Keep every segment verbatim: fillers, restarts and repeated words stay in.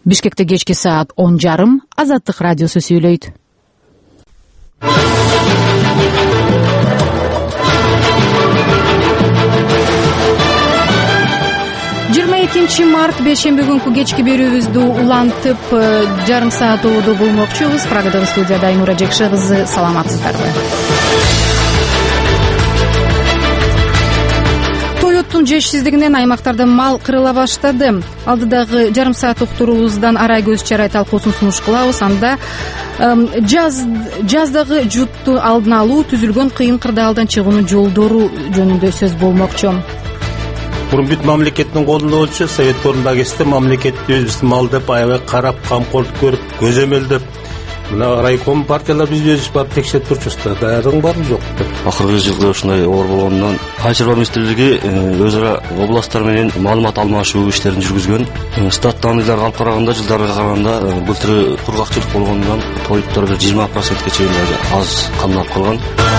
Бишкекте кечки саат он жарым Азаттык радиосу сүйлөйт. жыйырма экинчи март бейшемби күнкү кечки берүүбүздү улантып жарым саат убуду булмокчубуз. Прагадагы студияда Айнура Жекше кызы, саламатсыздарбы? Тоюттун жетишсиздигинен аймактарда мал кырыла баштады. Алдыдагы жарым саат уктуруубуздан арай көз чарай талкуусун сунуш кылабыз. Анда жаз жаздагы жутту алдын алуу, түзүлгөн кыйын кырдаалдан чыгуунун жолдору жөнүндө сөз болмокчу. Мурун бүт мамлекеттин колунда болчу, совет орунда кезде мамлекет өзүбүздү мал деп аябай карап, камкорлук көрүп, көзөмөлдөп, мына райком партиялар биз өзүбүз барып текшерип турчубуз да, даярдыгың барбы жок деп. Акыркы жылы ушундай оор болгондон Айыл чарба министрлиги өз ара областтар менен маалымат алмашуу иштерин жүргүзгөн. Статтаныйлар алып караганда жылдарга караганда былтыр кургакчылык болгондон тоюттар бир жыйырма процентке чейин аз камданып калган.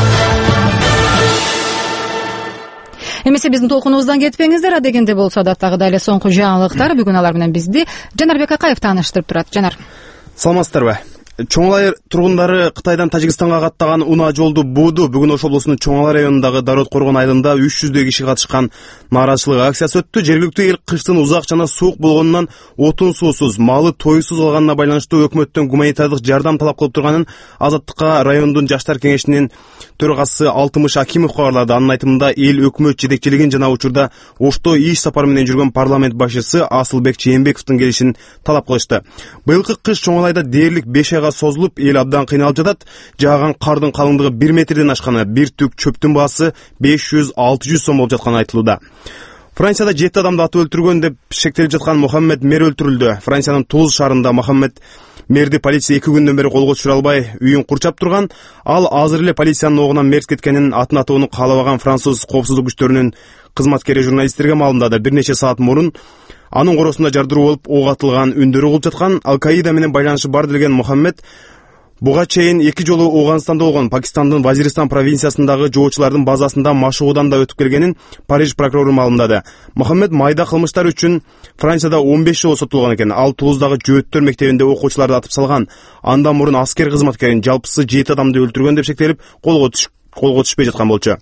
Эмесе биздин толкунубуздан кетпеңиздер. Адегенде болсо адаттагыдай эле соңку жаңылыктар. Бүгүн алар менен бизди Жанарбек Акаев тааныштырып турат. Жанар. Саламатсыздарбы? Чоңалай тургундары Кытайдан Тажикстанга каттаган унаа жолду бууду. Бүгүн Ош облусунун Чоңалай районундагы Дарот Коргон айылында үч жүздөй киши катышкан нааразычылык акциясы өттү. Жергиликтүү эл кыштын узак жана суук болгонунан отун суусуз, малы тоюсуз калганына байланыштуу өкмөттөн гуманитардык жардам талап кылып турганын Азаттыкка райондун жаштар кеңешинин төрагасы Алтымыш Акимов кабарлады. Анын айтымында эл өкмөт жетекчилигин жана учурда Ошто иш сапары менен жүргөн парламент башчысы Асылбек Чейенбековдун келишин талап кылышты. Быйылкы кыш Чоңалайда дээрлик беш айга созулуп, эл абдан кыйналып жатат. Жааган кардын калыңдыгы бир метрден ашканы, бир түк чөптүн баасы беш жүз алты жүз сом болуп жатканы айтылууда. Францияда жети адамды атып өлтүргөн деп шектелип жаткан Мохаммед Мер өлтүрүлдү. Франциянын Тулуз шаарында Мохаммед Мерди полиция эки күндөн бери колго түшүрө албай, үйүн курчап турган. Ал азыр эле полициянын огунан мерт кеткенин атын атоону каалабаган француз коопсуздук күчтөрүнүн кызматкери журналисттерге маалымдады. Бир нече саат мурун анын коросунда жардыруу болуп, ок атылган үндөрү угулуп жаткан. Ал-Каида менен байланышы бар деген Мохаммед буга чейин эки жолу Ооганстанда болгон, Пакистандын Вазиристан провинциясындагы жоочулардын базасында машыгуудан да өтүп келгенин Париж прокурору маалымдады. Мохаммед майда кылмыштар үчүн Францияда он беш жолу соттолгон экен. Ал Тулуздагы жөөттөр мектебинде окуучуларды атып салган. Андан мурун аскер кызматкерин жалпысы жети адамды өлтүргөн деп шектелип, колго колго түшпөй жаткан болчу.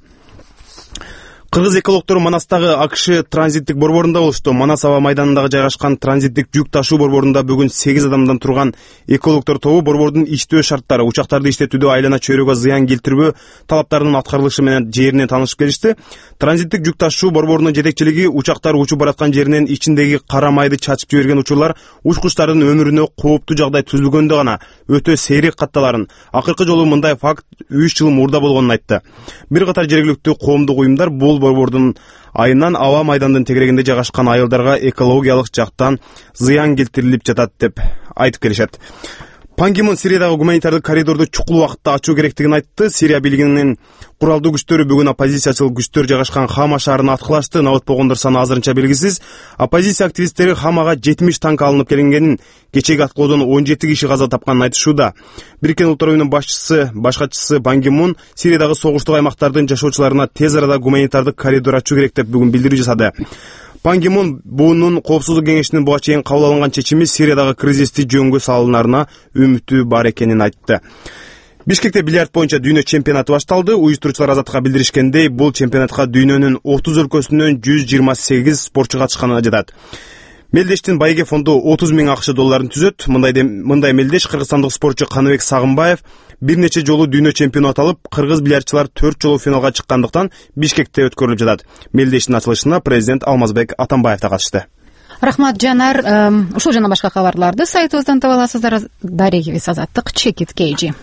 Кыргыз экологтору Манастагы АКШ транзиттик борборунда болушту. Манас аба майданындагы жайгашкан транзиттик жүк ташуу борборунда бүгүн сегиз адамдан турган экологтор тобу борбордун иштөө шарттары, учактарды иштетүүдө айлана чөйрөгө зыян келтирбөө талаптарынын аткарылышы менен жеринен таанышып келишти. Транзиттик жүк ташуу борборунун жетекчилиги учактар учуп бараткан жеринен ичиндеги кара майды чачып жиберген учурлар учкучтардын өмүрүнө кооптуу жагдай түзүлгөндө гана өтө сейрек катталарын. Акыркы жолу мындай факт үч жыл мурда болгонун айтты. Бир катар жергиликтүү коомдук уюмдар бул борбордун айынан аба майдандын тегерегинде жайгашкан айылдарга экологиялык жактан зыян келтирилип жатат деп айтып келишет. Пан Ги Мун Сириядагы гуманитардык коридорду чукул убакытта ачуу керектигин айтты. Сирия бийлигинин куралдуу күчтөрү бүгүн оппозициячылык күчтөр жайгашкан Хама шаарын аткылашты. Набат болгондор саны азырынча белгисиз. Оппозиция активисттери Хамага жетимиш танк алынып келингенин, кечеги аткылоодон он жети киши каза тапканын айтышууда. Бириккен Улуттар уюмунун башчысы, башкачысы Пан Ги Мун Сириядагы согуштук аймактардын жашоочуларына тез арада гуманитардык коридор ачуу керек деп бүгүн билдирүү жасады. Пан Ги Мун буунун коопсуздук кеңешинин буга чейин кабыл алынган чечими Сириядагы кризисти жөнгө салынарына үмүтү бар экенин айтты. Бишкекте бильярд боюнча дүйнө чемпионаты башталды. Уюштуруучулар Азаттыкка билдиришкендей, бул чемпионатка дүйнөнүн отуз өлкөсүнөн жүз жыйырма сегиз спортчу катышканы жатат. Мелдештин байге фонду отуз миң акш долларын түзөт. Мындай мындай мелдеш кыргызстандык спортчу Каныбек Сагынбаев бир нече жолу дүйнө чемпиону аталып, кыргыз бильярдчылар төрт жолу финалга чыккандыктан Бишкекте өткөрүлүп жатат. Мелдештин ачылышына президент Алмазбек Атамбаев да катышты. Рахмат, Жанар. Ушул жана башка кабарларды сайтыбыздан таба аласыздар. Дарегибиз Азаттык чекит кейжи.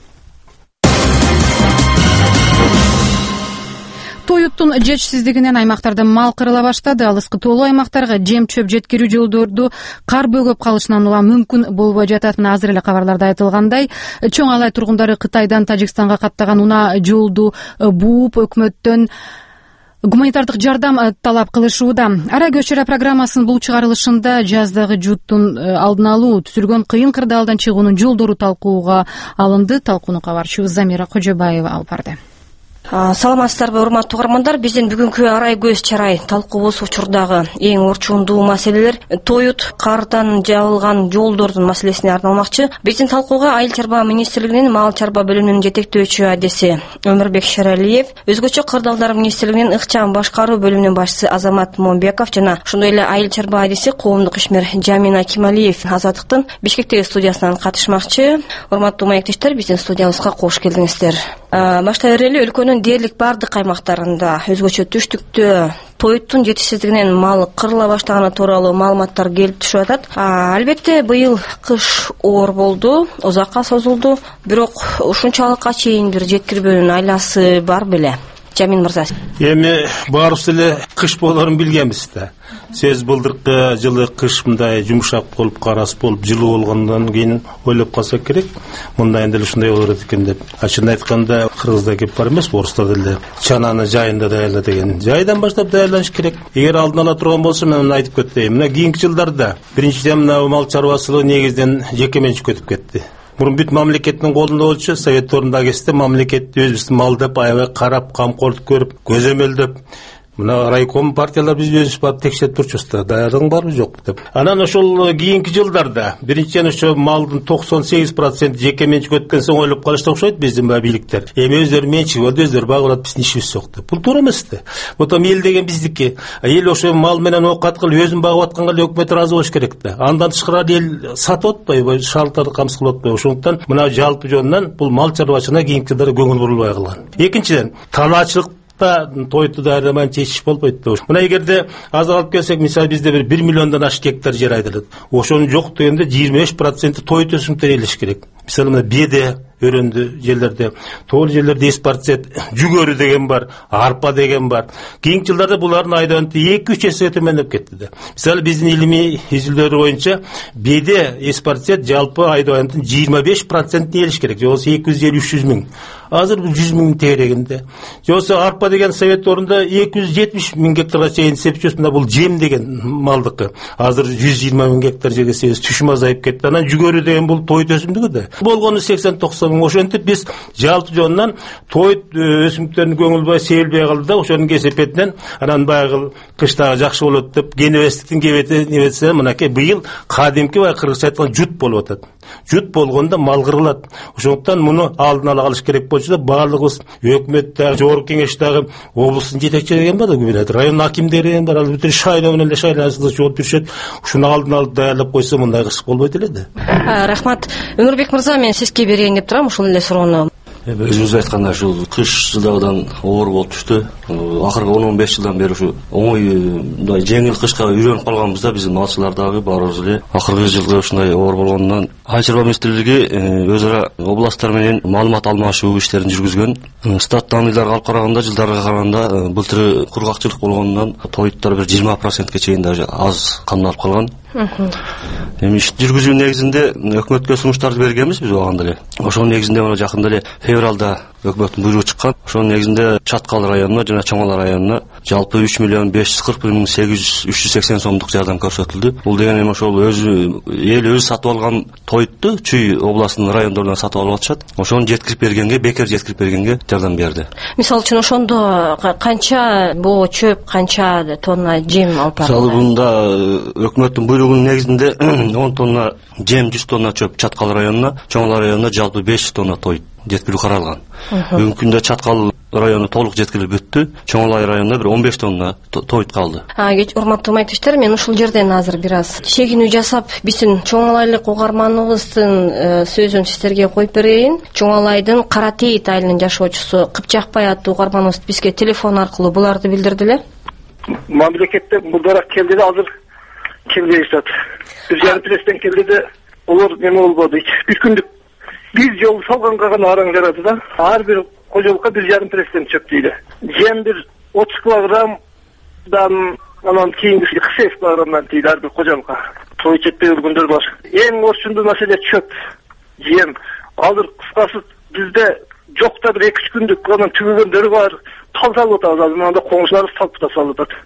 Тоюттун жетишсиздигинен аймактарда мал кырыла баштады. Алыскы тоолуу аймактарга жем чөп жеткирүү жолдорду кар бөгөп калышынан улам мүмкүн болбой жатат. Мына азыр эле кабарларда айтылгандай, Чоңалай тургундары Кытайдан Тажикстанга каттаган унаа жолду бууп, өкмөттөн гуманитардык жардам талап кылышууда. Ара көз чарай программасынын бул чыгарылышында жаздагы жуттун алдын алуу, түзүлгөн кыйын кырдаалдан чыгуунун жолдору талкууга алынды. Талкууну кабарчыбыз Замира Кожобаева алып барды. Саламатсыздарбы, урматтуу угармандар? Биздин бүгүнкү арай көз чарай талкуубуз учурдагы эң орчундуу маселелер тоют кардан жабылган жолдордун маселесине арналмакчы. Биздин талкууга Айыл чарба министрлигинин мал чарба бөлүмүнүн жетектөөчү адеси Өмүрбек Шералиев, өзгөчө кырдаалдар министрлигинин ыкчам башкаруу бөлүмүнүн башчысы Азамат Момбеков жана ошондой эле Айыл чарба адеси коомдук ишмер Жамина Кемалиев Азаттыктын Бишкектеги студиясынан катышмакчы. Урматтуу маектештер, биздин студиябызга кош келдиңиздер. Баштай берели, өлкөнүн дээрлик бардык аймактарында, өзгөчө түштүктө тоюттун жетишсиздигинен мал кырыла баштаганы тууралуу маалыматтар келип түшүп атат. Албетте, быйыл кыш оор болду, узакка созулду, бирок ушунчалыкка чейин бир жеткирбөөнүн айласы бар беле? Жамин мырза. Эми баарыбыз эле кыш болорун билгенбиз да. Сөз былдыркы жылы кыш мындай жумшак болуп, карас болуп, жылуу болгондон кийин ойлоп калсак керек, мындай деле ушундай болот экен деп. Ачыгын айтканда, кыргызда кеп бар эмес, орустар деле чананы жайында даярла деген. Жайдан баштап даярланыш керек. Эгер алдын ала турган болсо, мен муну айтып кетейин. Мына кийинки жылдарда биринчиден мына мал чарбачылыгы негизден жеке менчикке өтүп кетти. Мурун бүт мамлекеттин колунда болчу, совет орунда кезде мамлекет өзүбүздүн мал деп аябай карап, камкорлук көрүп, көзөмөлдөп, мына райком партиялар биз өзүбүз барып текшерип турчубуз да, даярдыгың барбы жок деп. Анан ошол кийинки жылдарда биринчиден ошо малдын токсон сегиз проценти жеке менчик өткөн соң ойлоп калышты окшойт биздин бийликтер. Эми өздөрү менчик болду, өздөрү багып алат, биздин ишибиз жок деп. Бул туура эмес да. Потом эл деген биздики. Эл ошо мал менен оокат кылып өзүн багып атканга эле өкмөт ыраазы болуш керек да. Андан тышкары эл сатып атпайбы, шаалттарды камсыз кылып атпайбы. Ошондуктан мына жалпы жонунан бул мал чарбачылыгына кийинки жылдары көңүл бурулбай калган. Экинчиден, талаачылык тойту дайраман чечиш болбойт да. Мына эгерде аз алып келсек, мисалы бизде бир бир миллиондон ашык гектар жер айдалат. Ошонун жок дегенде жыйырма беш проценти тоют өсүмдүктөр ээлеш керек. Мисалы мына беде өрөндү жерлерде, тоол жерлерде эспарцет, жүгөрү деген бар, арпа деген бар. Кийинки жылдарда булардын айдоонту эки үч эсе төмөндөп кетти да. Мисалы биздин илимий изилдөөлөр боюнча беде, эспарцет жалпы айдоонтун жыйырма беш процентин ээлеш керек. Жоксо эки жүз элүү үч жүз миң. Азыр бул жүз миңдин тегерегинде. Жоксо арпа деген совет орунда эки жүз жетимиш миң гектарга чейин сепчүбүз, мына бул жем деген малдыкы. Азыр жүз жыйырма миң гектар жерге себиз, түшүм азайып кетти. Анан жүгөрү деген бул тоют өсүмдүгү да. Болгону сексен токсон миң. Ошентип биз жалпы жонунан тоют өсүмдүктөрүн көңүлбай себилбей калды да, ошонун кесепетинен анан баягы кыштагы жакшы болот деп кенебестиктин кебети небесе мынакей быйыл кадимки бай кыргызча айтканда жут болуп атат. Жут болгондо мал кырылат. Ошондуктан муну алдын ала кылыш керек болчу да, баардыгыбыз өкмөттөгү, жогорку кеңештеги облустун жетекчилери деген бар да, район акимдери деген бар, ал бүтүн шайлоо менен эле шайланышында жооп жүрүшөт. Ушуну алдын алып даярдап койсо мындай кырсык болбойт эле да. Рахмат. Өмүрбек мырза, мен сизге берейин деп турам ушул эле суроону. Өзүңүз айткандай, ушул кыш жылдагыдан оор болуп түштү. Акыркы он он беш жылдан бери ушу оңой мындай жеңил кышка үйрөнүп калганбыз да, биздин малчылар дагы баарыбыз эле. Акыркы жылы ушундай оор болгондон Айыл чарба министрлиги өз ара областтар менен маалымат алмашуу иштерин жүргүзгөн. Стат данныйларга алып караганда, жылдарга караганда былтыр кургакчылык болгондон тоюттар бир жыйырма процентке чейин даже аз камналып калган. Эми иш жүргүзүү негизинде өкмөткө сунуштарды бергенбиз биз убагында эле. Ошонун негизинде мына жакында эле февралда өкмөттүн буйругу чыккан. Ошонун негизинде Чаткал районуна жана Чоң Ала районуна жалпы үч миллион беш жүз кырк бир миң сегиз жүз үч жүз сексен сомдук жардам көрсөтүлдү. Бул деген эми ошол өзү эл өзү сатып алган тоютту Чүй областынын райондорунан сатып алып атышат. Ошону жеткирип бергенге, бекер жеткирип бергенге жардам берди. Мисалы үчүн ошондо канча боо чөп, канча тонна жем алып барылды? Мисалы бунда өкмөттүн буйругунун негизинде он тонна жем, жүз тонна чөп Чаткал районуна, Чоң Ала районуна жалпы беш жүз тонна тоют жеткирүү каралган. Бүгүнкү күндө Чаткал району толук жеткирилип бүттү. Чоң Ала районуна бир он беш тонна тоют калды. Урматтуу маектештер, мен ушул жерден азыр бир аз чегинүү жасап, биздин Чоң Алайлык угарманыбыздын сөзүн сиздерге коюп берейин. Чоң Алайдын Кара Тейит айылынын жашоочусу Кыпчакбай аттуу угарманыбыз бизге телефон аркылуу буларды билдирди эле. Мамлекеттен булдарак келди да, азыр келбей жатат. Бир жарым пресстен келди да, олар неме болбоду. Бир күндүк бир жол салганга гана араң жарады да. Ар бир кожолукка бир жарым пресстен чөп дейли. Жем бир отуз килограммдан анан кийинки кырк сегиз килограммдан дейли ар бир кожолукка. Той жетпей өлгөндөр бар. Эң орчундуу маселе чөп, жем. Азыр кыскасы бизде жок да бир эки үч күндүк анан түгөгөндөр бар. тал салып атабыз. Азыр мында коңшуларыбыз талп да салып атат.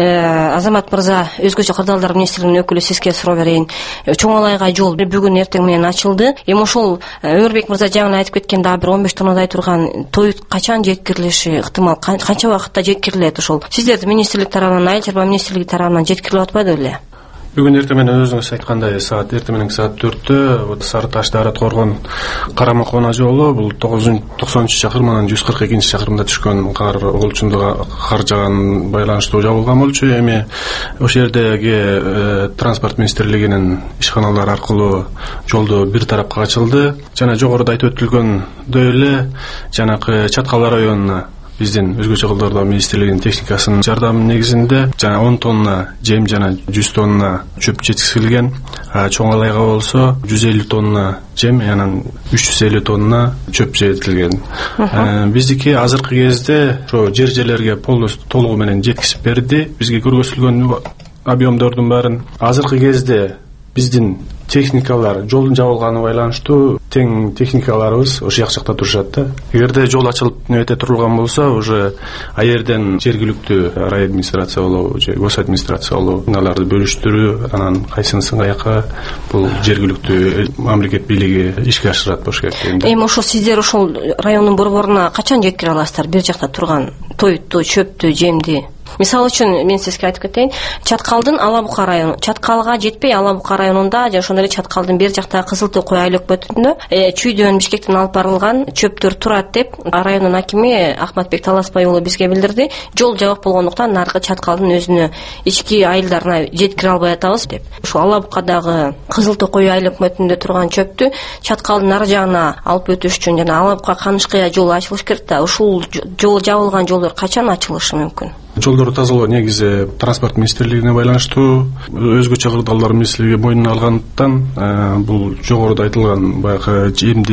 Азамат мырза, өзгөчө кырдаалдар министрлигинин өкүлү, сизге суроо берейин. Чоңалайга жол бүгүн эртең менен ачылды. Эми ошол Өмүрбек мырза жаңы айтып кеткен дагы бир он беш тоннадай турган тоют качан жеткирилиши ыктымал, канча убакытта жеткирилет ошол? Сиздердин министрлик тарабынан, айыл чарба министрлиги тарабынан жеткирилип атпайбы беле? Бүгүн эртең менен өзүңүз айткандай саат эртең менен саат төрттө вот Сары Таш Дарат Коргон Карама Кона жолу бул токсонунчу чакырым жүз кырк экинчи чакырымда түшкөн кар болчундуга кар жааган байланыштуу жабылган болчу. Эми ошол жердеги транспорт министрлигинин ишканалары аркылуу жолду бир тарапка ачылды. Жана жогоруда айтып өтүлгөндөй эле жанакы Чаткала районуна биздин өзгөчө кылдырдоо министрлигинин техникасынын жардамы негизинде жана он тонна жем жана жүз тонна чөп жеткизилген. Чоңалайга болсо жүз элүү тонна жем, анан үч жүз элүү тонна чөп жеткизилген. Биздики азыркы кезде ошо жер жерлерге полностью толугу менен жеткизип берди. Бизге көргөзүлгөн объемдордун баарын азыркы кезде биздин техникалар жолдун жабылганы байланыштуу тең техникаларыбыз ошол жак жакта турушат да. Эгерде жол ачылып небете турулган болсо, уже аерден жергиликтүү рай администрация болобу же гос администрация болобу аналарды бөлүштүрүү, анан кайсынысын каяка бул жергиликтүү мамлекет бийлиги ишке ашырат болуш керек. Эми ошо сиздер ошол райондун борборуна качан жеткире аласыздар бир жакта турган тоютту, чөптү, жемди? Мисалы үчүн мен сизге айтып кетейин, Чаткалдын Ала Бука району, Чаткалга жетпей Ала Бука районунда же ошондой эле Чаткалдын бер жактагы Кызыл Тоо кой айыл өкмөтүндө чүйдөн Бишкектен алып барылган чөптөр турат деп райондун акими Ахматбек Таласбай уулу бизге билдирди. Жол жабык болгондуктан наркы Чаткалдын өзүнө ички айылдарына жеткире албай атабыз деп. Ошо Ала Букадагы Кызыл Тоо кой айыл өкмөтүндө турган чөптү Чаткалдын нары жагына алып өтүш үчүн жана Ала Бука Канышкыя жолу ачылыш керек да. Ушул жол жабылган жолдор качан ачылышы мүмкүн? Жолдорду тазалоо негизи транспорт министрлигине байланыштуу, өзгөчө кырдаалдар министрлиги мойнуна алгандыктан бул жогоруда айтылган баягы жемди,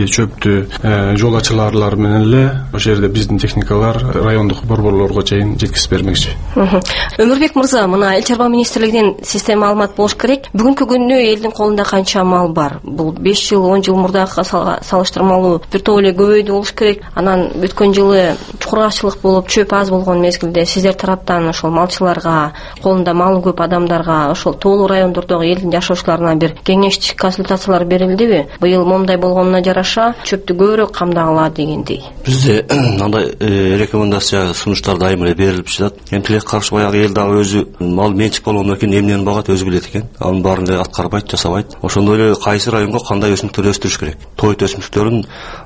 чөптү жол ачылаарлар менен эле ошол жерде биздин техникалар райондук борборлорго чейин жеткизип бермекчи. Өмүрбек мырза, мына айыл чарба министрлигинин система маалымат болуш керек. Бүгүнкү күндө элдин колунда канча мал бар? Бул беш жыл, он жыл мурдагы салыштырмалуу бир топ эле көбөйдү болуш керек. Анан өткөн жылы кургакчылык болуп, чөп аз болгон мезгилде сиздер тараптан ошол малчыларга, колунда малы көп адамдарга, ошол тоолуу райондордогу элдин жашоочуларына бир кеңештик консультациялар берилдиби? Быйыл момундай болгонуна жараша чөптү көбүрөөк камдагыла дегендей. Бизде андай рекомендация, сунуштар дайым эле берилип жатат. Эмтилек каршы баягы эл дагы өзү мал менчик болгондон кийин эмнени багат өзү билет экен. Анын баарын эле аткарбайт, жасабайт. Ошондой эле кайсы районго кандай өсүмдүктөр өстүрүш керек? Тоют өсүмдүктөрүн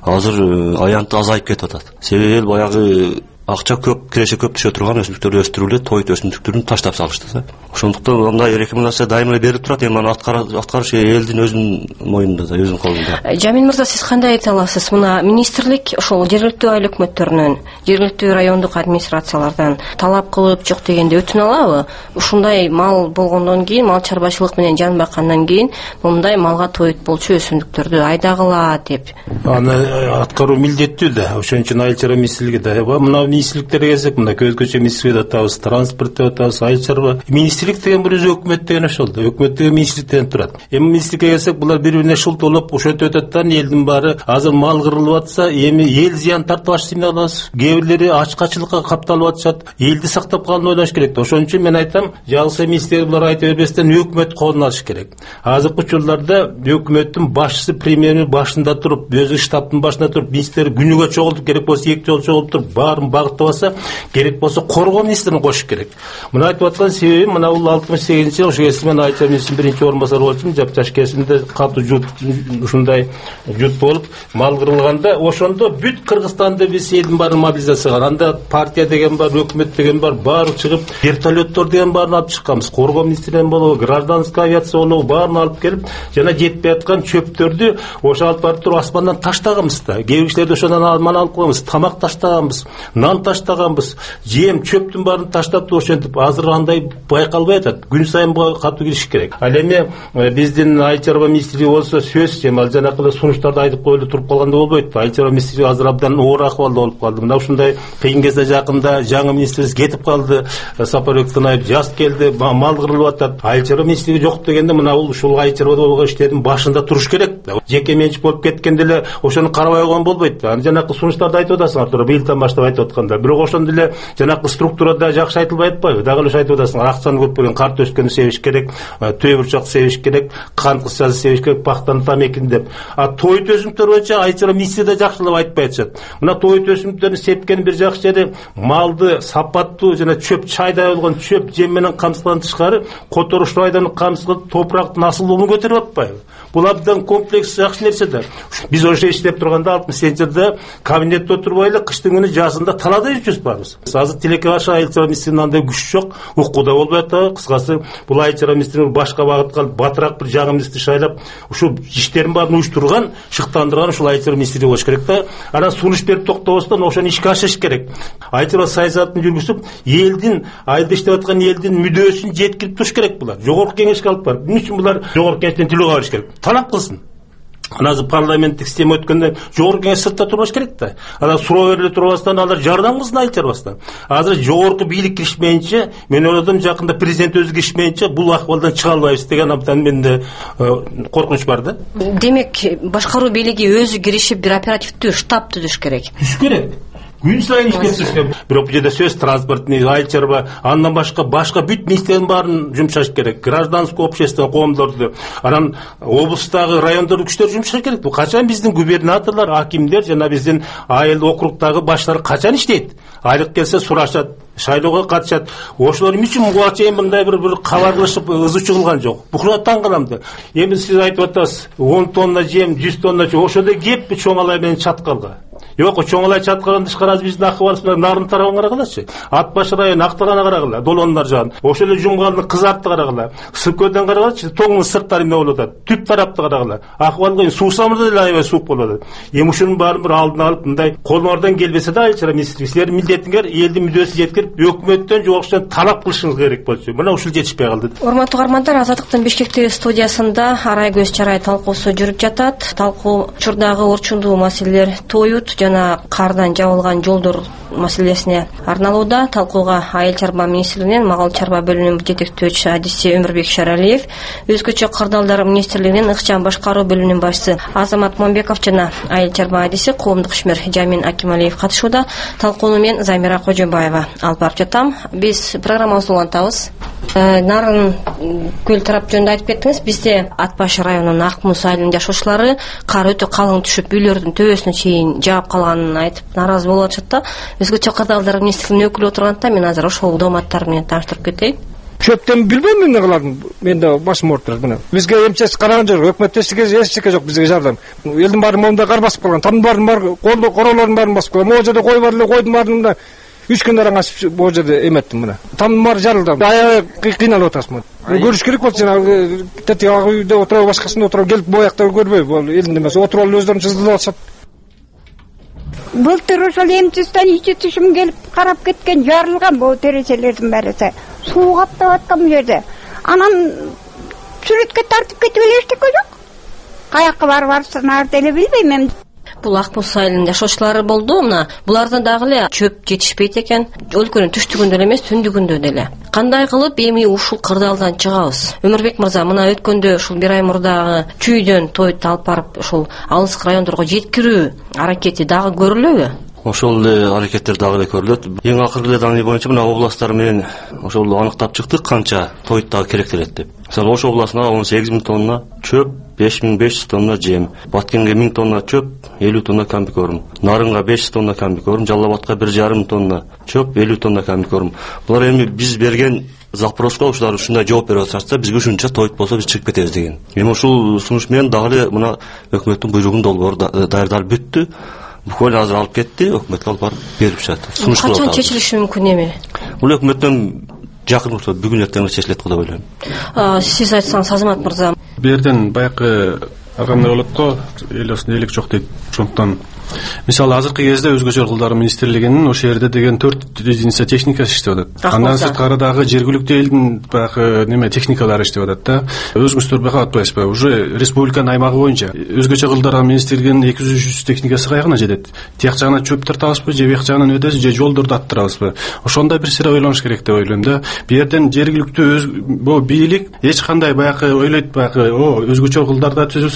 азыр аянты азайып кетип атат. Себеби эл баягы акча көп, киреше көп түшө турган өсүмдүктөрдү өстүрүп эле тоют өсүмдүктөрүн таштап салышты да. Ошондуктан андай рекомендация дайым эле берип турат. Эми аны аткарыш элдин өзүнүн моюнунда да, өзүнүн колунда. Жамил мырза, сиз кандай айта аласыз? Мына министрлик ошол жергиликтүү айыл өкмөттөрүнөн, жергиликтүү райондук администрациялардан талап кылып жок дегенде өтүнө алабы? Ушундай мал болгондон кийин, мал чарбачылык менен жан баккандан кийин мындай малга тоют болчу өсүмдүктөрдү айдагыла деп. Аны аткаруу милдеттүү да. Ошон үчүн айыл чарба министрлиги да. Мына министрликтерге келсек, мында көзгөчө министрлик деп атабыз, транспорт деп атабыз, айыл чарба. Министрлик деген бир өзү өкмөт деген ошол да. Өкмөт деген министрликтен турат. Эми министрликке келсек, булар бири-бирине шултулуп, ошентип өтөт да, элдин баары азыр мал кырылып атса, эми эл зыян тартып атыш деп алабыз. Кээ бирлери ачкачылыкка капталып атышат. Элди сактап калууну ойлош керек да. Ошон үчүн мен айтам, жалгыз министрлик булар айта бербестен өкмөт колуна алыш керек. Азыркы учурларда өкмөттүн башчысы, премьер башында туруп, өзү штабтын башында туруп, министр күнүгө чогултуп, керек болсо эки жолу чогултуп туруп, баарын багыттабаса, керек болсо коргоо министрин кошуш керек. Мына айтып аткан себеби, мына бул алтымыш сегизинчи ошо кезде мен айыл чарба министринин биринчи орун басары болчумун, жапжаш кезинде катуу жут ушундай жут болуп мал кырылганда, ошондо бүт Кыргызстанды биз элдин баарын мобилизацияга, анда партия деген бар, өкмөт деген бар, баары чыгып, вертолеттор деген баарын алып чыкканбыз. Коргоо министринен болобу, гражданская авиация болобу, баарын алып келип, жана жетпей аткан чөптөрдү ошо алып барып туруп аспандан таштаганбыз да. Кээ кишилерди ошондон алып алып коебуз, тамак таштаганбыз, нан таштаганбыз, жем, чөптүн баарын таштап ошентип, азыр андай байкалбай атат. Күн сайын буга катуу кириш керек. Ал эми биздин айыл чарба министрлиги болсо сөз, эми ал жанакы сунуштарды айтып коюлуп туруп калганда болбойт. Айыл чарба министрлиги азыр абдан оор акыбалда болуп калды. Мына ушундай кыйын кезде жакында жаңы министрибиз кетип калды, Сапарбек Тынаев жаз келди, мал кырылып атат. Айыл чарба министрлиги жок дегенде мына бул ушул айыл чарбада болгон иштердин башында туруш керек. Жеке менчик болуп кеткенде эле ошону карабай койгон болбойт. Аны жанакы сунуштарды айтып атасыңар тура, быйылдан баштап айтып айтканда. Бирок ошондой эле жанакы структурада жакшы айтылбай атпайбы? Дагы эле айтып атасың, акчаны көп берген карт өскөнү себиш керек, төө бурчак себиш керек, кант кысчасы себиш керек, пактаны тамекин деп. А той төсүмдөр боюнча айчара миссияда жакшылап айтпай атышат. Мына той төсүмдөрүн сепкенин бир жакшы жери малды сапаттуу жана чөп чайдай болгон чөп жем менен камсызган тышкары которуштуу айдан камсызгып топурактын асылуулугун көтөрүп атпайбы? Бул абдан комплекс жакшы нерсе да. Биз ошо иштеп турганда алтымыш сегизинчи жылда кабинетте отурбай эле кыштын күнү жазында талаада жүрүп барбыз. Азыр тилекке каршы айыл чарба министринин андай күч жок, уккуда болбой атабы. Кыскасы бул айыл чарба министринин башка багытка батыраак бир жагы министр шайлап ушул иштерин баарын уюштурган, шыктандырган ушул айыл чарба министри болуш керек да. Анан сунуш берип токтобостон ошону ишке ашырыш керек. Айыл чарба саясатын жүргүзүп, элдин айылда иштеп аткан элдин мүдөөсүн жеткирип туруш керек булар. Жогорку кеңешке алып барып, эмне үчүн булар жогорку кеңештен тилөө алыш керек? Талап кылсын. Анан парламенттик система өткөндө жогорку кеңеш сыртта турбаш керек да. Анан суроо бериле турбастан алар жардам кылсын айыл чарбасына. Азыр жогорку бийлик киришмейинче, мен ойлодум жакында президент өзү киришмейинче бул акыбалдан чыга албайбыз деген абдан менде коркунуч бар да. Демек, башкаруу бийлиги өзү киришип бир оперативдүү штаб түзүш керек. Түзүш керек. Күн сайын иштеп жүрүш. Бирок бул жерде сөз транспортный, айыл чарба, андан башка башка бүт министрлердин баарын жумшаш керек. Гражданское общество, коомдорду, анан облустагы, райондордун күчтөр жумшаш керек. Бул качан биздин губернаторлор, акимдер жана биздин айыл округдагы баштар качан иштейт? Айлык келсе сурашат, шайлоого катышат. Ошолор эмне үчүн буга чейин мындай бир бир кабарлашып ызычуу кылган жок? Бухуна таң калам да. Эми сиз айтып атасыз, он тонна жем, жүз тонна жем, ошондой кеппи чоң алай менен чаткалга. Жок, чоң алай чаткалдан тышкары биздин акыбалыбыз менен нарын тарабын карагылачы. Ат башы район Актаганы карагыла, Долондар жагын. Ошол эле Жумгалдын Кызартты карагыла. Сыркөдөн карагылачы, Тоңдун сырттары эмне болуп атат? Түп тарапты карагыла. Акыбалга суусамырда эле аябай суук болуп атат. Эми ушунун баарын бир алдын алып, мындай колуңардан келбесе да айыл чарба министри, силердин милдетиңер элдин мүдөөсүн жеткирип, өкмөттөн жогоркудан талап кылышыңыз керек болчу. Мына ушул жетишпей калды. Урматтуу угармандар, Азаттыктын Бишкектеги студиясында арай көз чарай талкуусу жүрүп жатат. Талкуу учурдагы орчундуу маселелер тоют жана кардан жабылган жолдор маселесине арналууда. Талкууга айыл чарба министрлигинин Магал чарба бөлүмүнүн жетектөөчүсү адисчи Өмүрбек Шаралиев, өзгөчө кырдаалдар министрлигинин ыкчам башкаруу бөлүмүнүн башчысы Азамат Момбеков жана айыл чарба адиси коомдук ишмер Жамин Акималиев катышууда. Талкууну мен Замира Кожобаева алып барып жатам. Биз программабызды улантабыз. Нарын көл тарап жөнүндө айтып кеттиңиз. Бизде Ат башы районунун Ак Муз айылынын жашоочулары кар өтө калың түшүп, үйлөрдүн төбөсүнө чейин жаап калганын айтып нааразы болуп атышат да. Өзгөчө кырдаалдар министрлигинин өкүлү отургандыктан мен азыр ошол дооматтар менен тааныштырып кетейин. Чөптөн билбейм эмне кыларын. Менде башым ооруп турат мына. Бизге эмчеси караган жок, өкмөт эчтеке жок бизге жардам. Элдин баары моунда кар басып калган, тамдын баарын баары, колдо королордун баарын басып калган. Могу жерде кой бар эле, койдун баарында үч күн аран ашып могу жерде эметтим мына. Тамдын баары жарылды. Аябай кыйналып атасың. Көрүш керек болчу, жанагы тетига үйдө отуруп, башкасында отуруп, келип бояктар көрбөй, бул элдин эмес, отуруп алып өздөрүн чыздырып алышат. Былтыр ошол эмчистен ичи түшүм келип карап кеткен, жарылган бул терезелердин баары. Суу каптап аткан бул жерде. Анан сүрөткө тартып кетип эле эчтеке жок. Каяка барып барсын арды эле билбейм эми. Бул Ак Муз айылынын жашоочулары болду. Мына булардан дагы эле чөп жетишпейт экен. Өлкөнүн түштүгүндө эле эмес, түндүгүндө деле. Кандай кылып эми ушул кырдаалдан чыгабыз? Өмүрбек мырза, мына өткөндө ушул бир ай мурдагы чүйдөн тойту алып барып ушул алыскы райондорго жеткирүү аракети дагы көрүлөбү? Ошол эле аракеттер дагы эле көрүлөт. Эң акыркы эле данный боюнча мына областтар менен ошол аныктап чыктык канча тойт дагы керектелет деп. Мисалы Ош областына он сегиз миң тонна чөп, беш миң беш жүз тонна жем, Баткенге миң тонна чөп, элүү тонна комбикорм, Нарынга беш жүз тонна комбикорм, Жалал Абадка бир жарым миң тонна чөп, элүү тонна комбикорм. Булар эми биз берген запроска ушулар ушундай жооп берип атышса, бизге ушунча тойт болсо биз чыгып кетебиз деген. Эми ушул сунуш менен дагы эле мына өкмөттүн буйругунун долбоору даярдалып бүттү. Буквально азыр алып кетти, өкмөткө алып барып берип жатат. Сунуш кылып. Качан чечилиши мүмкүн эми? Бул өкмөттөн жакын учурда бүгүн эртең чечилет го деп ойлойм. Сиз айтсаңыз, Азамат мырза. Бу жерден баягы кандай болот го, эл осундай элек жок дейт. Ошондуктан мисалы азыркы кезде өзгөчө кылдар министрлигинин ошол жерде деген төрт единица техникасы иштеп атат. Андан сырткары дагы жергиликтүү элдин баягы неме техникалары иштеп атат да. Өзүңүздөр байкап атпайсызбы? Уже республиканын аймагы боюнча өзгөчө кылдар министрлигинин эки жүз үч жүз техникасы каягына жетет. Тияк жагынан чөп тартабызбы, же бияк жагынан өтөбүз, же жолдорду аттырабызбы? Ошондой бир сыйра ойлонуш керек деп ойлойм да. Бу жерден жергиликтүү бул бийлик эч кандай баягы ойлойт, баягы о өзгөчө кылдарда түзүлсө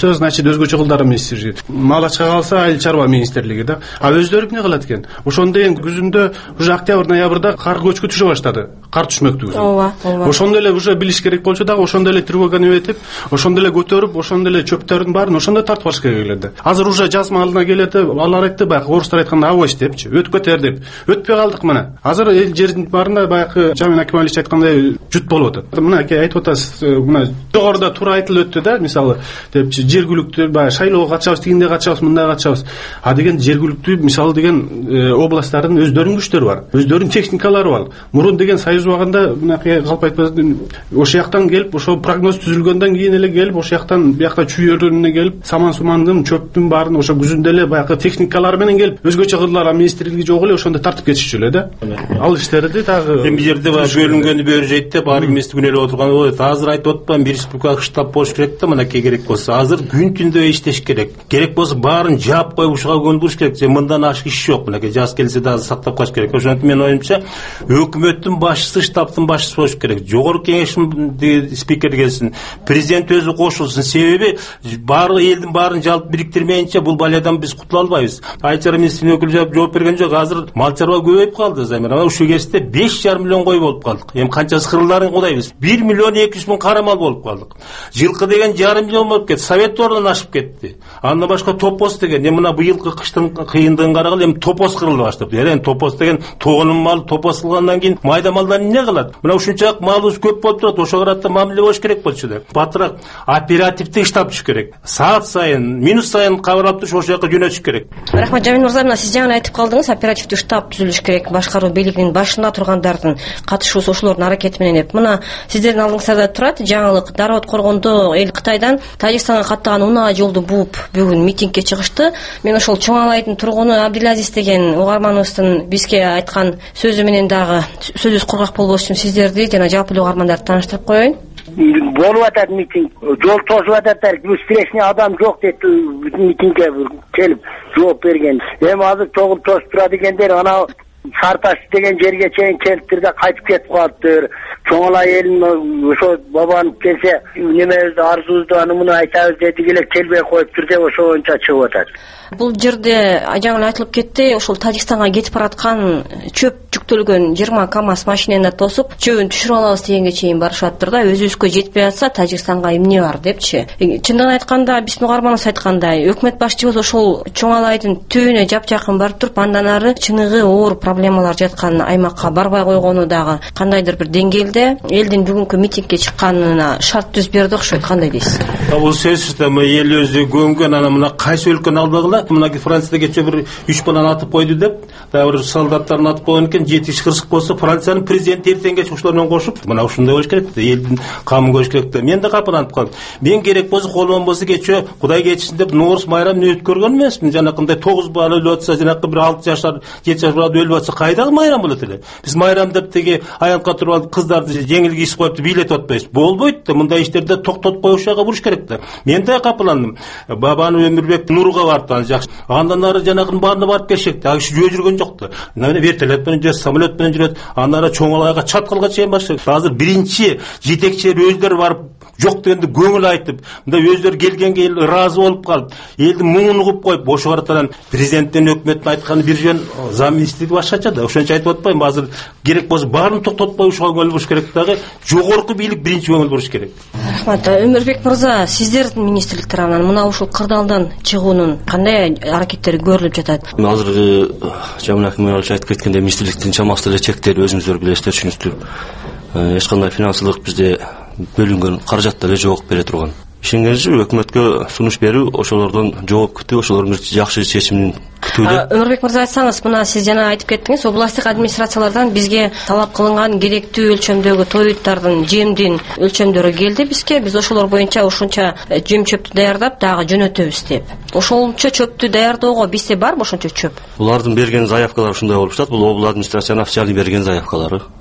болсо значит өзгөчө кылдары министрлиги, мал ачка калса айыл чарба министрлиги да. А өздөрү эмне кылат экен? Ошондо эң күзүндө уже октябрь ноябрда кар көчкү түшө баштады, кар түшмөктү. Ооба, ооба. Ошондо эле уже билиш керек болчу дагы, ошондо эле тревоганы өтүп, ошондо эле көтөрүп, ошондо эле чөптөрдүн баарын ошондо тартып баш керек эле. Азыр уже жаз маалына келет, алар айтты баягы орустар айтканда авось депчи, өтүп кетер деп. Өтпөй калдык мына. Азыр эл жердин баарында баягы Жамин Акимович айткандай жут болуп атат. Мына айтып атасыз, мына жогоруда туура айтылып өттү да, мисалы депчи жергиликтүү баягы шайлоого катышабыз, тигинде катышабыз, мындай катышабыз. А деген жергиликтүү мисалы деген областтардын өздөрүнүн күчтөрү бар, өздөрүнүн техникалары бар. Мурун деген союз убагында мына калп айтпадым, ошол жактан келип, ошол прогноз түзүлгөндөн кийин эле келип, ошол жактан биякта чүйөрүнө келип, саман-сумандын, чөптүн баарын ошо күзүндө эле баягы техникалары менен келип, өзгөчө кылдылар, министрлиги жок эле ошондо тартып кетишчү эле да. Ал иштерди дагы эми жерде бөлүнгөнү бөлүп жетти, баары эместигин эле отурган ой. Азыр айтып атпаймынбы, бир республикалык штаб болуш керек да, мынакей керек болсо. Азыр күн түндө иштеш керек. Керек болсо баарын жаап коюп ушуга көндүрүш керек. Же мындан ашык иш жок. Мынакей жаз келсе дагы сактап калыш керек. Ошондуктан мен оюмча, өкмөттүн башчысы штабтын башчысы болуш керек. Жогорку кеңештин спикери келсин, президент өзү кошулсун. Себеби баары элдин баарын жалпы бириктирмейинче бул балиядан биз кутула албайбыз. Айыл чарба министринин өкүлү жооп берген жок. Азыр мал чарба көбөйүп калды. Замир ушул кезде беш жарым миллион кой болуп калдык. Эми канчасы кырылдарын кудайбыз. бир миллион эки жүз миң кара мал болуп калдык. Жылкы деген жарым миллион болуп кетти. Совет ордунан ашып кетти. Андан башка топос деген, эми мына быйылкы кыштын кыйындыгын карагыла, эми топос кырыла баштапты. Эми топос деген тоонун малы топос кылгандан кийин майда малдар эмне кылат? Мына ушунчалык малыбыз көп болуп турат, ошого карата мамиле болуш керек болчу да. Батыраак оперативдик штаб түшүш керек. Саат сайын, минут сайын кабарлап туруп ошол жака жөнөтүш керек. Рахмат Жамин мырза, мына сиз жаңы айтып калдыңыз, оперативдик штаб түзүлүш керек, башкаруу бийлигинин башында тургандардын катышуусу, ошолордун аракети менен деп. Мына сиздердин алдыңыздарда турат жаңылык. Дароо коргондо эл Кытайдан Тажикстанга каттаган унаа жолду бууп бүгүн митингге чыгышты. Мен ошол Чоң Алайдын тургуну Абдилазиз деген угарманыбыздын бизге айткан сөзү менен дагы сөзүбүз кургак болбош үчүн сиздерди жана жалпы эле угармандарды тааныштырып коеюн. Болуп атат митинг, жол тосуп ататтар, встречный адам жок деп митингге келип жооп берген. Эми азыр тогул тосуп турат экендер, ана Сарташ деген жерге чейин келиптир да кайтып кетип калыптыр. Чоң Алай элин ошо бабаны келсе немебизди арзубузду аны муну айтабыз дедик эле, келбей коюптур деп ошончо чыгып атат. Бул жерде жаңы айтылып кетти, ошол Тажикстанга кетип бараткан чөп жүктөлгөн жыйырма КАМАЗ машинени тосуп, чөбүн түшүрүп алабыз дегенге чейин барышаттыр да. Өзүбүзгө жетпей атса Тажикстанга эмне бар депчи. Чындыгын айтканда, биздин угарманыбыз айткандай, өкмөт башчыбыз ошол Чоң Алайдын түбүнө жапжакын барып туруп, андан ары чыныгы оор проблемалар жаткан аймакка барбай койгону дагы кандайдыр бир деңгээлде элдин бүгүнкү митингге чыкканына шарт түз берди окшойт. Кандай дейсиз? Бул сөзсүз да эл өзү көнгөн, ана мына кайсы өлкөнү алдагыла, мына Францияда кече бир үч баланы атып койду деп, дагы бир солдаттарын атып койгон экен, жети киши кырсык болсо, Франциянын президенти эртең кеч ушулар менен кошуп, мына ушундай болуш керек да, элдин камын көрүш керек да. Мен да капаланып калдым. Мен керек болсо колуман болсо кече Кудай кечирсин деп Нооруз байрамын өткөргөн эмесмин. Жанакындай тогуз бала өлүп атса, жанакы бир алты жашар, жети жаш бала өлүп атса, кайдагы майрам болот эле? Биз майрам деп теги аянтка туруп алып кыздарды жеңил кийип коюп бийлетип атпайбыз. Болбойт да, мындай иштерде токтотуп коюшага буруш керек да. Мен да капаландым. Бабаны Өмүрбек Нурга барып, аны жакшы. Андан ары жанагынын баарына барып келишек да. Ал киши жөө жүргөн жок да. Мына вертолет менен жүрөт, самолет менен жүрөт. Андан ары Чоң Алайга чаткалга чейин барышат. Азыр биринчи жетекчилер өздөрү барып жок дегенде көңүл айтып, мындай өздөрү келгенге эл ыраазы болуп калып, элдин муңун угуп коюп, ошо каратан президенттин өкмөттүн айтканы бир жөн, зам министрлиги башкача да. Ошончо айтып атпаймынбы, азыр керек болсо баарын токтотуп коюшка көңүл буруш керек дагы, жогорку бийлик биринчи көңүл буруш керек. Рахмат. Өмүрбек мырза, сиздердин министрлик тарабынан мына ушул кырдаалдан чыгуунун кандай аракеттери көрүлүп жатат? Азыркы Жамин Акимович айтып кеткендей, министрликтин чамасы деле чектелип, өзүңүздөр билесиздер, түшүнүктүү. Эч кандай финансылык бизде бөлүнгөн каражат деле жок бере турган. Ишенгенчи өкмөткө сунуш берүү, ошолордон жооп күтүү, ошолордун жакшы чечимин күтүүдө. Өмүрбек мырза, айтсаңыз, мына сиз жана айтып кеттиңиз, областтык администрациялардан бизге талап кылынган керектүү өлчөмдөгү тоюттардын, жемдин өлчөмдөрү келди бизге. Биз ошолор боюнча ушунча жем чөптү даярдап, дагы жөнөтөбүз деп. Ошончо чөптү даярдоого бизде барбы ошончо чөп? Булардын берген заявкалары ушундай болуп жатат. Бул областык администрациянын официальный берген заявкалары.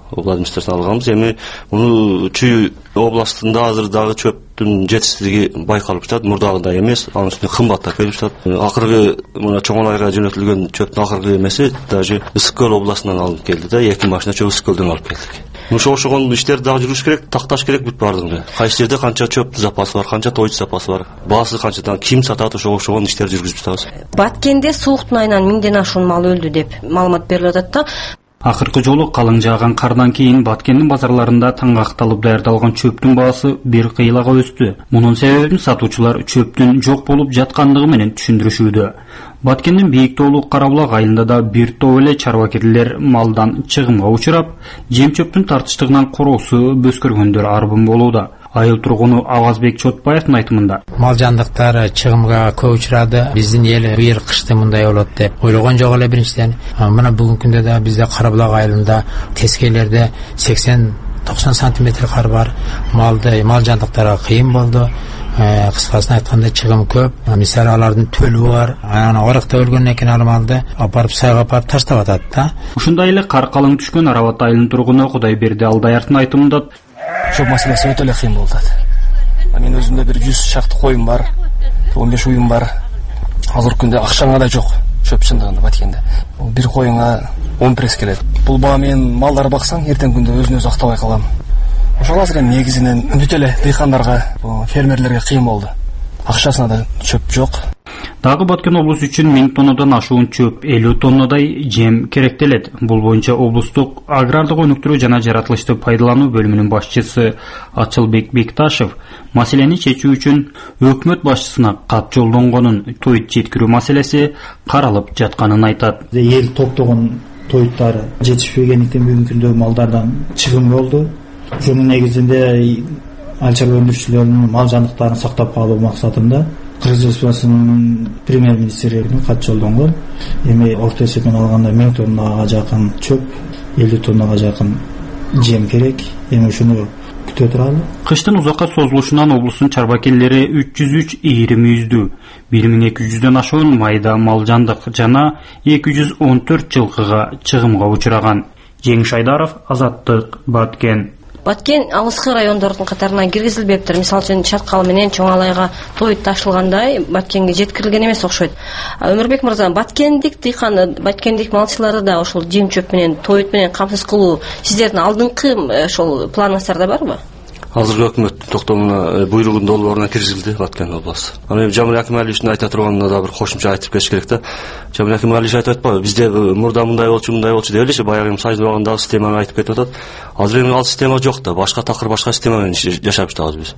обл администрациядан алганбыз. Эми муну Чүй областында азыр дагы чөптүн жетишсиздиги байкалып жатат, мурдагыдай эмес, анын үстүнө кымбаттап келип жатат. Акыркы мына Чоңалайга жөнөтүлгөн чөптүн акыркы эмеси даже Ысык көл областынан алынып келди да, эки машина чөп Ысык көлдөн алып келдик. Ошо ошогон иштерди дагы жүргүш керек, такташ керек бүт баардыгын. Кайсы жерде канча чөп запасы бар, канча тойчу запасы бар, баасы канчадан, ким сатат, ошо ошогон иштерди жүргүзүп жатабыз. Баткенде сууктун айынан миңден ашуун мал өлдү деп маалымат берилип атат да. Акыркы жолу калың жааган кардан кийин Баткендин базарларында таңгакталып даярдалган чөптүн баасы бир кыйлага өстү. Мунун себебин сатуучулар чөптүн жок болуп жаткандыгы менен түшүндүрүшүүдө. Баткендин бийик тоолуу Карабулак айылында да бир топ эле чарбакерлер малдан чыгымга учурап, жем чөптүн тартыштыгынан короосу бөскөргөндөр арбын болууда. Айыл тургуну Авазбек Чотбаевдин айтымында мал жандыктар чыгымга көп учурады. Биздин эл быйыл кышты мындай болот деп ойлогон жок эле биринчиден. Мына бүгүнкү күндө да бизде Карабулак айылында тескейлерде сексен токсон сантиметр кар бар. Малды мал жандыктарга кыйын болду. Кыскасын айтканда чыгым көп. Мисалы алардын төлү бар. Анан арыкта өлгөндөн кийин ал малды апарып сайга апарып таштап атат да. Ушундай эле кар калың түшкөн Арабат айылынын тургуну Кудайберди Алдаярдын айтымында чөп маселеси өтө эле кыйын болуп атат. Мен өзүмдө бир жүз чакты коюм бар, он беш уюм бар. Азыркы күндө акчаңа да жок чөп чындыгында Баткенде. Бир коюңа он пресс келет. Бул баа мен малдар баксаң, эртең күндө өзүн өзү актабай калам. Ошол азыр эми негизинен бүт эле дыйкандарга, фермерлерге кыйын болду. Акчасына да чөп жок. Дагы Баткен облусу үчүн миң тоннадан ашуун чөп элүү тоннадай жем керектелет. Бул боюнча облустук агрардык өнүктүрүү жана жаратылышты пайдалануу бөлүмүнүн башчысы Ачылбек Бекташев маселени чечүү үчүн өкмөт башчысына кат жолдонгонун, тоют жеткирүү маселеси каралып жатканын айтат. Эл топтогон тоюттар жетишпегендиктен бүгүнкү күндө малдардан чыгым болду. Ошонун негизинде айыл чарба өндүрүүчүлөрүнүн мал жандыктарын сактап калуу максатында Кыргыз Республикасынын премьер-министрine кат жолдонгон. Эми орто эсеппен алганда миң тоннага жакын чөп, элүү тоннага жакын жем керек. Эми ушуну күтө туралы. Кыштын узакка созулушунан облустун чарбакерлери үч жүз үч ийрим үйүздү, бир миң эки жүздөн ашуун майда мал жандык жана эки жүз он төрт жылкыга чыгымга учураган. Жеңиш Айдаров, Азаттык, Баткен. Баткен алыскы райондордун катарына киргизилбептир. Мисалы үчүн Чаткал менен Чоңалайга тоют ташылгандай Баткенге жеткирилген эмес окшойт. Өмүрбек мырза, Баткендик дыйкан, Баткендик малчыларды да ошол жем чөп менен, тоют менен камсыз кылуу сиздердин алдыңкы ошол планыңыздарда барбы? Азыркы өкмөттүн токтомуна буйругун долбооруна киргизилди Баткен областы. Аны Жамил Акималиевичтин айта турганына да бир кошумча айтып кетиш керек да. Жамил Акималиевич айтып атпайбы, бизде мурда мындай болчу, мындай болчу деп элечи баягы сайдыбагындагы системаны айтып кетип атат. Азыр эми ал система жок да, башка такыр башка система менен жашап жатабыз биз.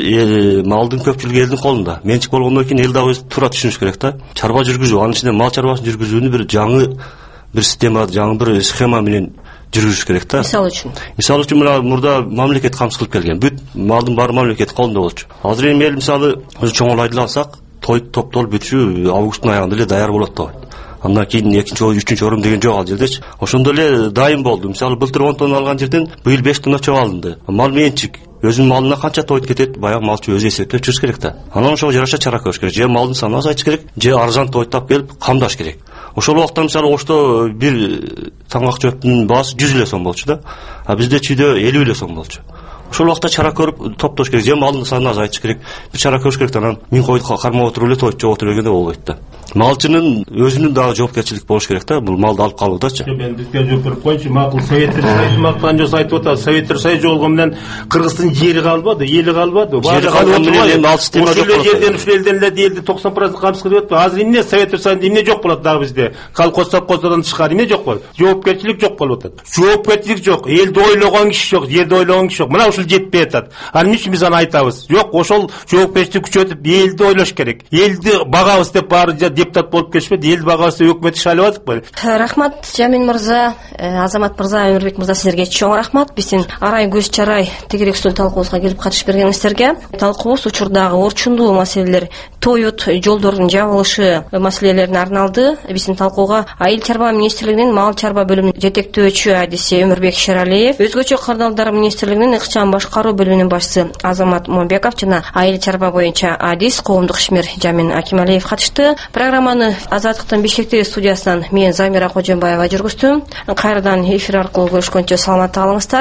Эми малдын көпчүлүгү элдин колунда. Менчик болгондон кийин эл дагы туура түшүнүш керек да. Чарба жүргүзүү, анын ичинде мал чарбасын жүргүзүүнү бир жаңы бир система, жаңы бир схема менен жүргүзүш керек да. Мисалы үчүн. Мисалы үчүн мына мурда мамлекет камсыз кылып келген. Бүт малдын баары мамлекет колунда болчу. Азыр эми эл мисалы Чоңалайды алсак, тоют топтолуп бүтүшү августтун аягында эле даяр болот да. Андан кийин экинчи, үчүнчү орун деген жок ал жердечи. Ошондо эле дайым болду. Мисалы былтыр он тонна алган жерден быйыл беш тонна чөп алынды. Мал менчик. Өзүнүн малына канча тоют кетет, баягы малчы өзү эсептеп жүрүш керек да. Анан ошого жараша чара көрүш керек. Же малдын санын азайтыш керек, же арзан тоюттап келип камдаш керек. Ошол убакта мисалы Ошто бир таңак чөптүн баасы жүз эле сом болчу да. А бизде Чүйдө элүү эле сом болчу. Ошол убакта чара көрүп топтош керек, же малдын санын азайтыш керек. Бир чара көрүш керек. Анан миң койду кармап отуруп эле тоют жоготуп эле болбойт да. Малчынын өзүнүн дагы жоопкерчилик болуш керек да, бул малды алып калуудачы. Мен бизге жооп берип коюнчу, макул Советтер Союзу мактан жаса айтып атат. Советтер Союзу болгон менен Кыргыздын жери калбады, эли калбады. Жери калган менен эми ал система жок болот. Ошол жерден ушул элден эле элди токсон процент камсыз кылып атпайбы? Азыр эмне Советтер Союзу эмне жок болот дагы бизде? Колхоз совхоздордон тышкары эмне жок болот? Жоопкерчилик жок болуп атат. Жоопкерчилик жок, элди ойлогон киши жок, жерди ойлогон киши жок. Мына ушул жетпей атат. Ал эмне үчүн биз аны айтабыз? Жок, ошол жоопкерчилик күчөтүп элди ойлош керек. Элди багабыз деп баары депутат болуп келишпеди. Эл багасы өкмөт иш алып атыкпы? Рахмат Жамин мырза, Азамат мырза, Өмүрбек мырза, силерге чоң рахмат. Биздин арай көз чарай тегерек үстөл талкуубузга келип катышып бергениңиздерге. Талкуубуз учурдагы орчундуу маселелер, тоют, жолдордун жабылышы маселелерине арналды. Биздин талкууга Айыл чарба министрлигинин мал чарба бөлүмүнүн жетектөөчү адиси Өмүрбек Шералиев, өзгөчө кардалдар министрлигинин ыкчам башкаруу бөлүмүнүн башчысы Азамат Момбеков жана Айыл чарба боюнча адис коомдук ишмер Жамин Акималиев катышты. программаны Азаттыктын Бишкектеги студиясынан мен Замира Кожомбаева жүргүздүм. Кайрадан эфир аркылуу көрүшкөнчө саламатта калыңыздар.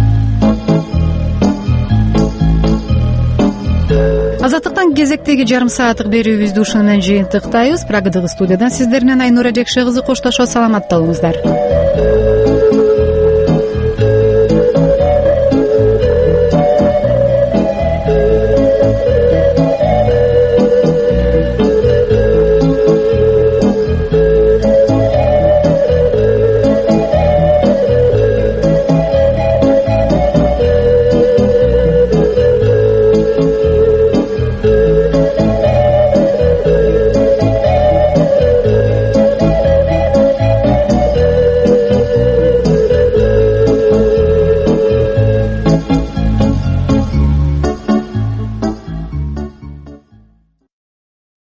Азаттыктан кезектеги жарым сааттык берүүбүздү ушуну менен жыйынтыктайбыз. Прагадагы студиядан сиздер менен Айнура Жекше кызы коштошот. Саламатта болуңуздар.